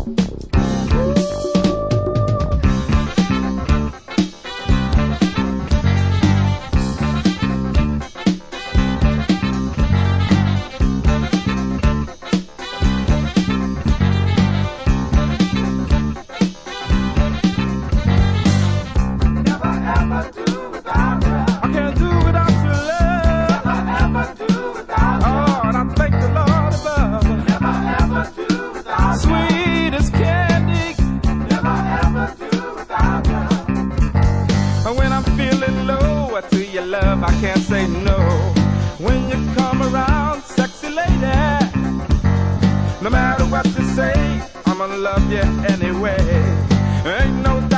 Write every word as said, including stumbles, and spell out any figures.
Love, I can't say no. When you come around, sexy lady, no matter what you say, I'm gonna love you anyway. Ain't no